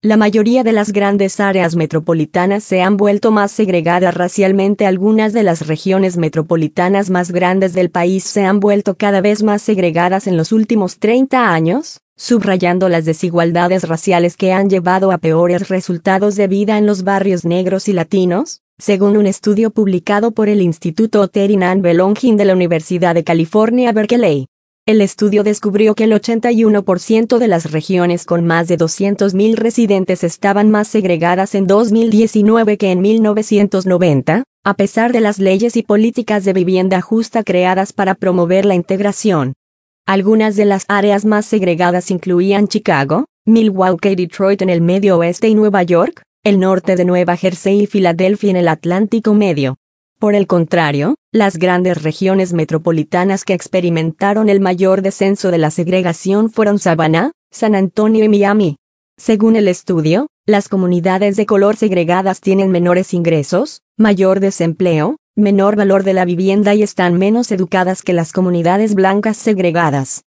La mayoría de las grandes áreas metropolitanas se han vuelto más segregadas racialmente. Algunas de las regiones metropolitanas más grandes del país se han vuelto cada vez más segregadas en los últimos 30 años, subrayando las desigualdades raciales que han llevado a peores resultados de vida en los barrios negros y latinos, según un estudio publicado por el Instituto Otteri and Belonging de la Universidad de California, Berkeley. El estudio descubrió que el 81% de las regiones con más de 200.000 residentes estaban más segregadas en 2019 que en 1990, a pesar de las leyes y políticas de vivienda justa creadas para promover la integración. Algunas de las áreas más segregadas incluían Chicago, Milwaukee y Detroit en el medio oeste y Nueva York, el norte de Nueva Jersey y Filadelfia en el Atlántico Medio. Por el contrario, las grandes regiones metropolitanas que experimentaron el mayor descenso de la segregación fueron Savannah, San Antonio y Miami. Según el estudio, las comunidades de color segregadas tienen menores ingresos, mayor desempleo, menor valor de la vivienda y están menos educadas que las comunidades blancas segregadas.